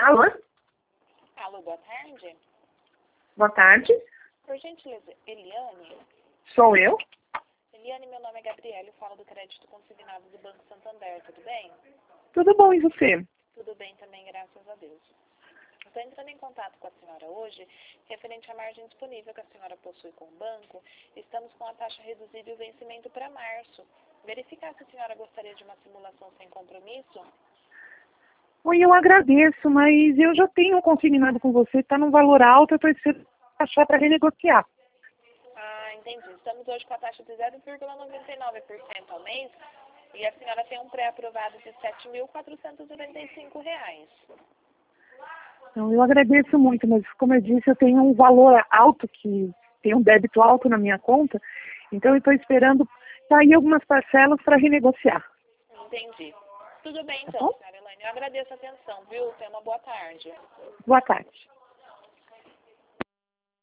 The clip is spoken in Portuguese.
Alô? Alô, boa tarde. Boa tarde. Por gentileza, Eliane? Sou eu? Eliane, meu nome é Gabriela, eu falo do crédito consignado do Banco Santander, tudo bem? Tudo bom, e você? Tudo bem também, graças a Deus. Estou entrando em contato com a senhora hoje, referente à margem disponível que a senhora possui com o banco. Estamos com a taxa reduzida e o vencimento para março. Verificar se a senhora gostaria de uma simulação sem compromisso? Oi, eu agradeço, mas eu já tenho consignado com você, está num valor alto, eu preciso achar para renegociar. Ah, entendi. Estamos hoje com a taxa de 0,99% ao mês e a senhora tem um pré-aprovado de R$ 7.495. Então, eu agradeço muito, mas como eu disse, eu tenho um valor alto, que tem um débito alto na minha conta, então eu estou esperando sair algumas parcelas para renegociar. Entendi. Tudo bem Tá então, bom? senhora Elaine. Eu agradeço a atenção, viu? Tenha uma boa tarde. Boa tarde.